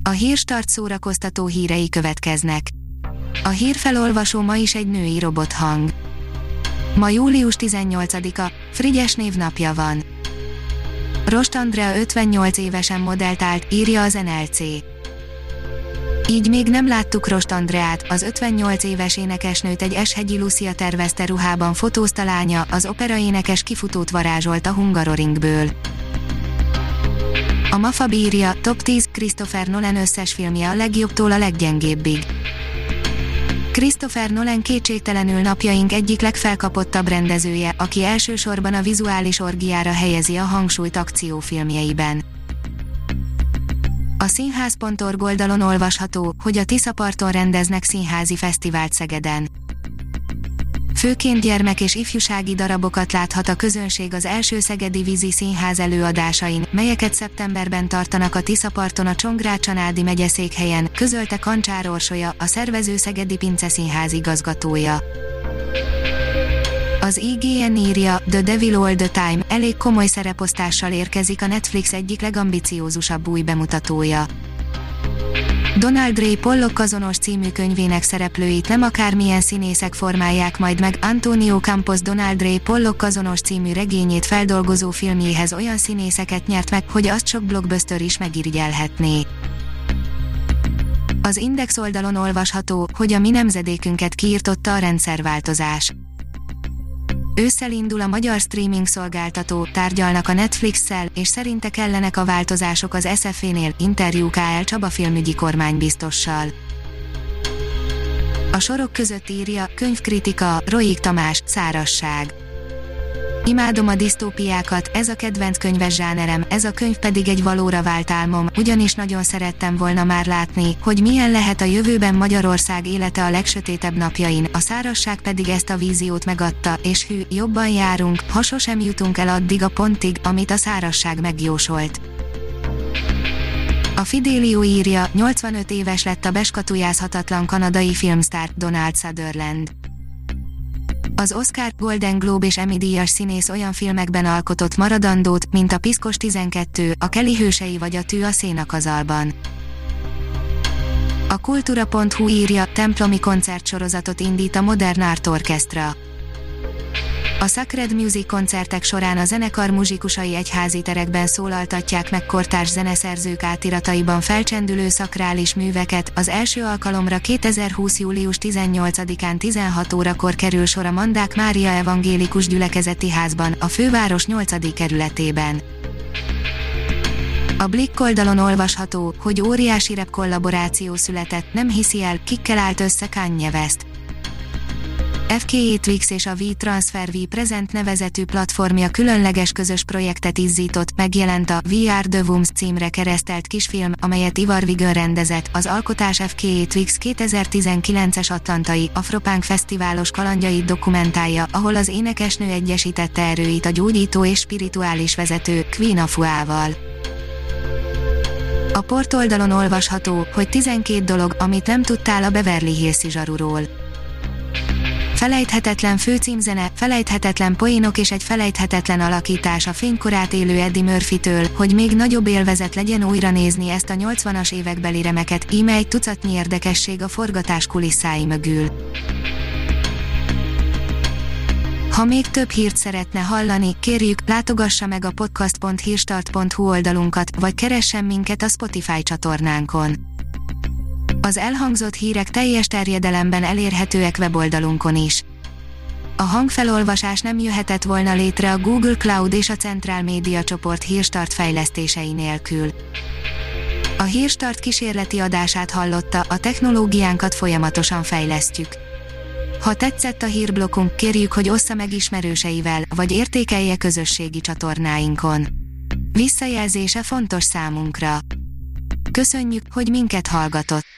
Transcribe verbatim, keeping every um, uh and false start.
A Hírstart szórakoztató hírei következnek. A hírfelolvasó ma is egy női robothang. Ma július tizennyolcadika, Frigyes névnapja van. Rost Andrea ötvennyolc évesen modellt állt, írja az en el cé. Így még nem láttuk Rost Andreát, az ötvennyolc éves énekesnőt egy Eshegyi Lucia tervezte ruhában fotózta lánya, az operaénekes kifutót varázsolt a Hungaroringből. A Mafab írja, top tíz, Christopher Nolan összes filmje a legjobbtól a leggyengébbig. Christopher Nolan kétségtelenül napjaink egyik legfelkapottabb rendezője, aki elsősorban a vizuális orgiára helyezi a hangsúlyt akciófilmjeiben. A színház pont org oldalon olvasható, hogy a Tiszaparton rendeznek színházi fesztivált Szegeden. Főként gyermek- és ifjúsági darabokat láthat a közönség az első szegedi vízi színház előadásain, melyeket szeptemberben tartanak a Tiszaparton a Csongrád-Csanádi megyeszékhelyen, közölte Kancsár Orsolya, a szervező Szegedi Pince Színház igazgatója. Az i gé en írja, The Devil All the Time, elég komoly szereposztással érkezik a Netflix egyik legambiciózusabb új bemutatója. Donald Ray Pollock azonos című könyvének szereplőit nem akármilyen színészek formálják majd meg, Antonio Campos Donald Ray Pollock azonos című regényét feldolgozó filmjéhez olyan színészeket nyert meg, hogy azt sok blockbuster is megirigyelhetné. Az Index oldalon olvasható, hogy a mi nemzedékünket kiirtotta a rendszerváltozás. Ősszel indul a magyar streaming szolgáltató, tárgyalnak a Netflix-szel, és szerinte kellenek a változások az es ef é-nél, interjú ká el Csaba filmügyi kormánybiztossal. A sorok között írja, könyvkritika, Roig Tamás, Szárazság. Imádom a disztópiákat, ez a kedvenc könyves zsánerem, ez a könyv pedig egy valóra vált álmom, ugyanis nagyon szerettem volna már látni, hogy milyen lehet a jövőben Magyarország élete a legsötétebb napjain, a Szárazság pedig ezt a víziót megadta, és hű, jobban járunk, ha sosem jutunk el addig a pontig, amit a Szárazság megjósolt. A Fidelio írja, nyolcvanöt éves lett a beskatujázhatatlan kanadai filmsztár, Donald Sutherland. Az Oscar, Golden Globe és Emmy-díjas színész olyan filmekben alkotott maradandót, mint a Piszkos tizenkettő, a Kelly hősei vagy a Tű a szénakazalban. A kultúra pont hu írja, templomi koncertsorozatot indít a Modern Art Orchestra. A Sacred Music koncertek során a zenekar muzsikusai egyházi terekben szólaltatják meg kortárs zeneszerzők átirataiban felcsendülő szakrális műveket, az első alkalomra kétezer-húsz július tizennyolcadikán tizenhat órakor kerül sor a Mandák Mária Evangélikus Gyülekezeti Házban, a főváros nyolcadik kerületében. A Blick oldalon olvasható, hogy óriási rap kollaboráció született, nem hiszi el, kikkel állt össze Kanye West. ef ká á Twix és a WeTransfer WePresent nevezetű platformja különleges közös projektet izzított, megjelent a We Are The Wombs címre keresztelt kisfilm, amelyet Ivar Vigön rendezett, az alkotás ef ká á Twix kétezer-tizenkilences atlantai Afropunk fesztiválos kalandjait dokumentálja, ahol az énekesnő egyesítette erőit a gyógyító és spirituális vezető, Queen Afua-val. A Port oldalon olvasható, hogy tizenkét dolog, amit nem tudtál a Beverly Hills-i zsaruról. Felejthetetlen főcímzene, felejthetetlen poénok és egy felejthetetlen alakítás a fénykorát élő Eddie Murphy-től, hogy még nagyobb élvezet legyen újra nézni ezt a nyolcvanas évekbeli remeket, íme egy tucatnyi érdekesség a forgatás kulisszái mögül. Ha még több hírt szeretne hallani, kérjük, látogassa meg a podcast pont hírstart pont hu oldalunkat, vagy keressen minket a Spotify csatornánkon. Az elhangzott hírek teljes terjedelemben elérhetőek weboldalunkon is. A hangfelolvasás nem jöhetett volna létre a Google Cloud és a Central Média csoport Hírstart fejlesztései nélkül. A Hírstart kísérleti adását hallotta, a technológiánkat folyamatosan fejlesztjük. Ha tetszett a hírblokkunk, kérjük, hogy ossza meg ismerőseivel, vagy értékelje közösségi csatornáinkon. Visszajelzése fontos számunkra. Köszönjük, hogy minket hallgatott!